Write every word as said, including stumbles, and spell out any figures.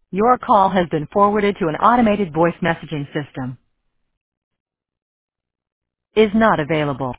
Your call has been forwarded to an automated voice messaging system. Is not available.